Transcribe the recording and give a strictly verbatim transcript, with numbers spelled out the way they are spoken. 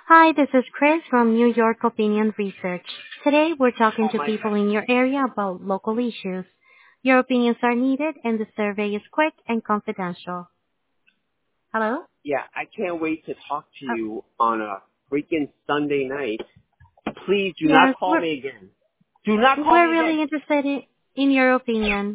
Hi, this is Chris from New York Opinion Research. Today we're talking Oh to my people God. in your area about local issues. Your opinions are needed and the survey is quick and confidential. Hello? Yeah, I can't wait to talk to Uh, you on a freaking Sunday night. Please do not yes, call we're, me again. Do not call we're me again. really interested in, in your opinion.